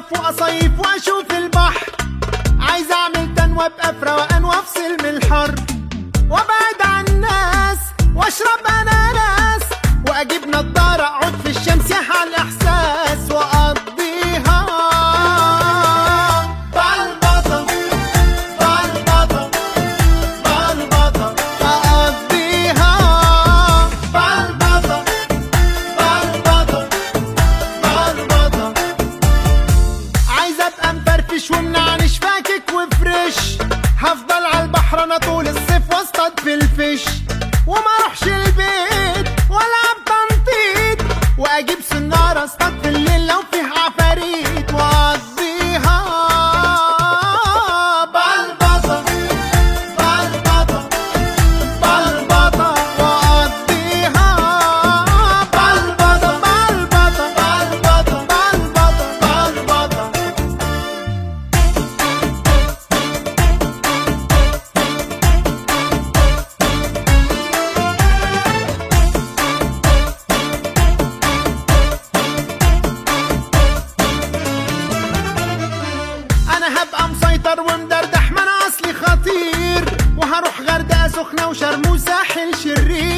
وأصيف وأشوف البحر. عايز أعمل تنوى أبقى في روقان وأفصل من الحر، وأبعد عن الناس وأشرب أناناس، وأجيب نضارة أقعد في الشمس يحيى الإحساس، وأقضيها بلبطة بلبطة بلبطة، أقضيها بلبطة بلبطة بلبطة. عايز أبقى مفرفش ومنعنش فاكك وفريش، هفضل على البحر أنا طول الصيف واصطاد في الفيش، وما اروحش البيت والعب تنطيط، واجيب سنارة اصطاد في الليل لو فيه عفاريت، واقضيها بلبطة بلبطة بلبطة، واقضيها بلبطة بلبطة بلبطة بلبطة بلبطة. انا هبقى مسيطر ومدردح، ما انا اصلي خطير، وهروح غردقة سخنة وشرم وساحل شرير.